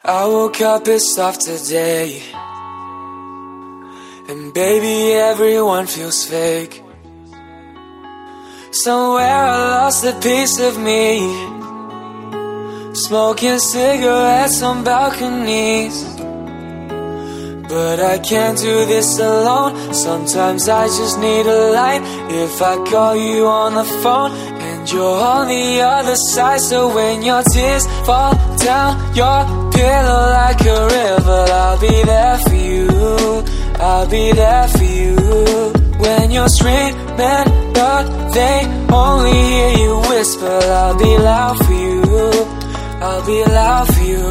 I woke up pissed off today, and baby, everyone feels fake. Somewhere I lost a piece of me, smoking cigarettes on balconies. But I can't do this alone. Sometimes I just need a light. If I call you on the phone and you're on the other side, so when your tears fall down your pillow like a river, I'll be there for you, I'll be there for you. When you're screaming but they only hear you whisper, I'll be loud for you, I'll be loud for you.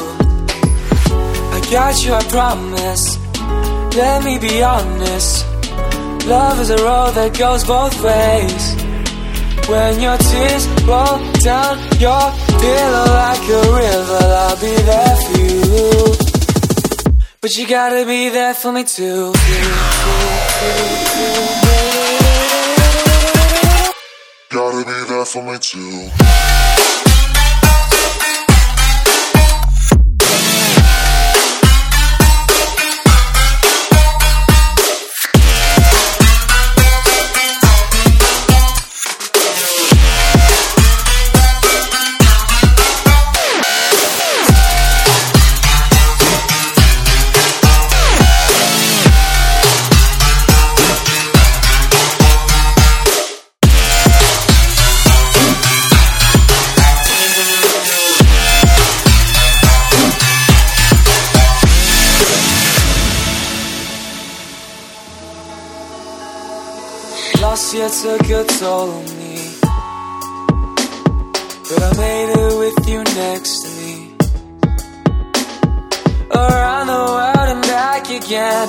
I got you, I promise. Let me be honest. Love is a road that goes both ways. When your tears roll down your pillow like a river, I'll be there for you. But you gotta be there for me too. Gotta be there for me too. Last year took a toll on me, but I made it with you next to me. Around the world and back again.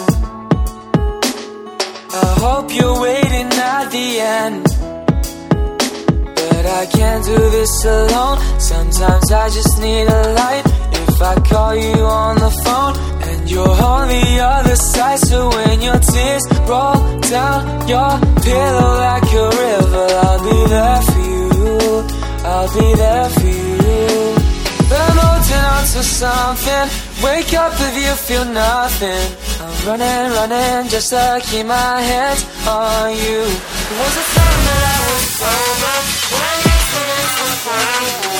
I hope you're waiting at the end, but I can't do this alone. Sometimes I just need a light. If I call you on the phone and you're on the other side, so when your tears roll down your pillow like a river, I'll be there for you, I'll be there for you. I'm holding on to something. Wake up if you feel nothing. I'm running, running just to keep my hands on you. There was a time that I was sober when you couldn't complain.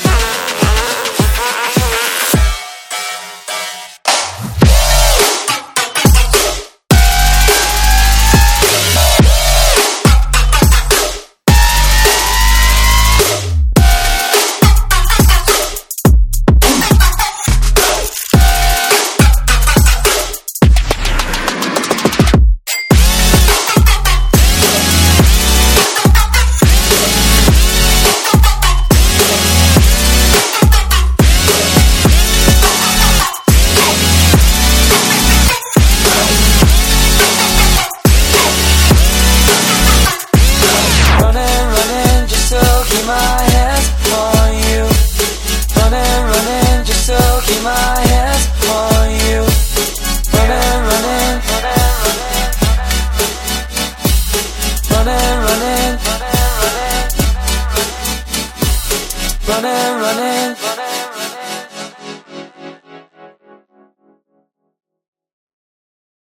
Keep my hands on you. Running, running, running, running, running, running, running, running, running.